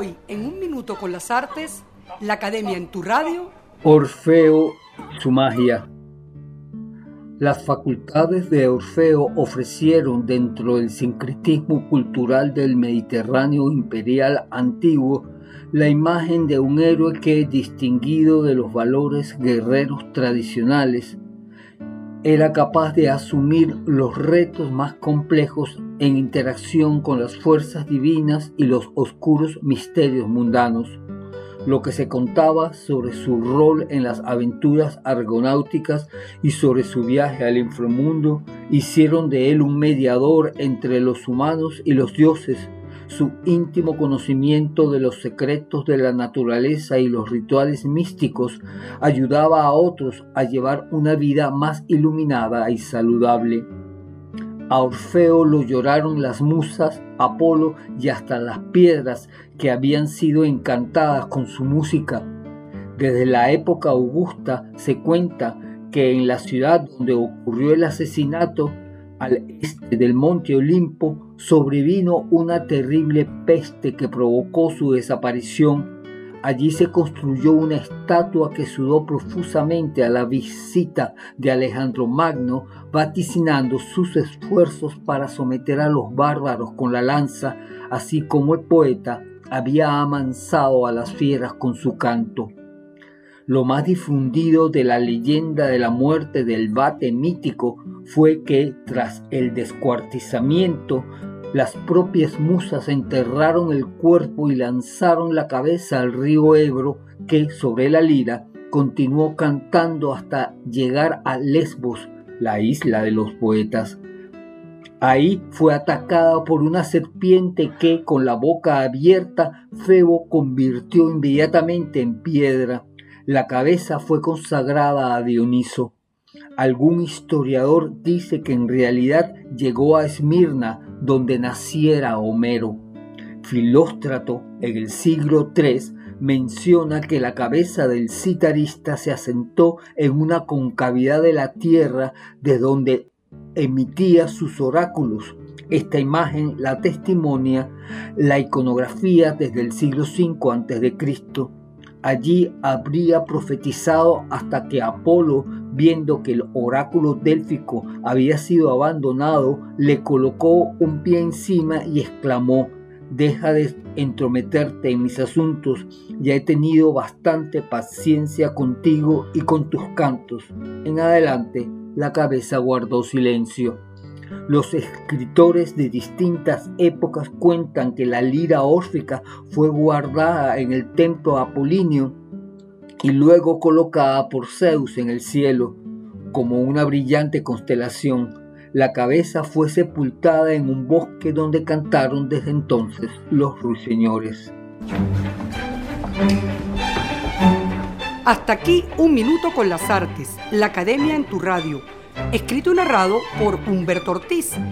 Hoy, en Un Minuto con las Artes, la Academia en tu radio. Orfeo y su magia. Las facultades de Orfeo ofrecieron dentro del sincretismo cultural del Mediterráneo imperial antiguo la imagen de un héroe que, distinguido de los valores guerreros tradicionales, era capaz de asumir los retos más complejos en interacción con las fuerzas divinas y los oscuros misterios mundanos. Lo que se contaba sobre su rol en las aventuras argonáuticas y sobre su viaje al inframundo hicieron de él un mediador entre los humanos y los dioses. Su íntimo conocimiento de los secretos de la naturaleza y los rituales místicos ayudaba a otros a llevar una vida más iluminada y saludable. A Orfeo lo lloraron las musas, Apolo y hasta las piedras que habían sido encantadas con su música. Desde la época augusta se cuenta que en la ciudad donde ocurrió el asesinato, al este del monte Olimpo, sobrevino una terrible peste que provocó su desaparición. Allí se construyó una estatua que sudó profusamente a la visita de Alejandro Magno, vaticinando sus esfuerzos para someter a los bárbaros con la lanza, así como el poeta había amansado a las fieras con su canto. Lo más difundido de la leyenda de la muerte del vate mítico fue que, tras el descuartizamiento, las propias musas enterraron el cuerpo y lanzaron la cabeza al río Ebro, que, sobre la lira, continuó cantando hasta llegar a Lesbos, la isla de los poetas. Ahí fue atacada por una serpiente que, con la boca abierta, Febo convirtió inmediatamente en piedra. La cabeza fue consagrada a Dioniso. Algún historiador dice que en realidad llegó a Esmirna, donde naciera Homero. Filóstrato, en el siglo III, menciona que la cabeza del citarista se asentó en una concavidad de la tierra de donde emitía sus oráculos. Esta imagen la testimonia la iconografía desde el siglo V a.C. Allí habría profetizado hasta que Apolo, viendo que el oráculo délfico había sido abandonado, le colocó un pie encima y exclamó: «Deja de entrometerte en mis asuntos, ya he tenido bastante paciencia contigo y con tus cantos». En adelante, la cabeza guardó silencio. Los escritores de distintas épocas cuentan que la lira órfica fue guardada en el templo apolíneo y luego colocada por Zeus en el cielo como una brillante constelación. La cabeza fue sepultada en un bosque donde cantaron desde entonces los ruiseñores. Hasta aquí Un Minuto con las Artes, la Academia en tu radio. Escrito y narrado por Humberto Ortiz.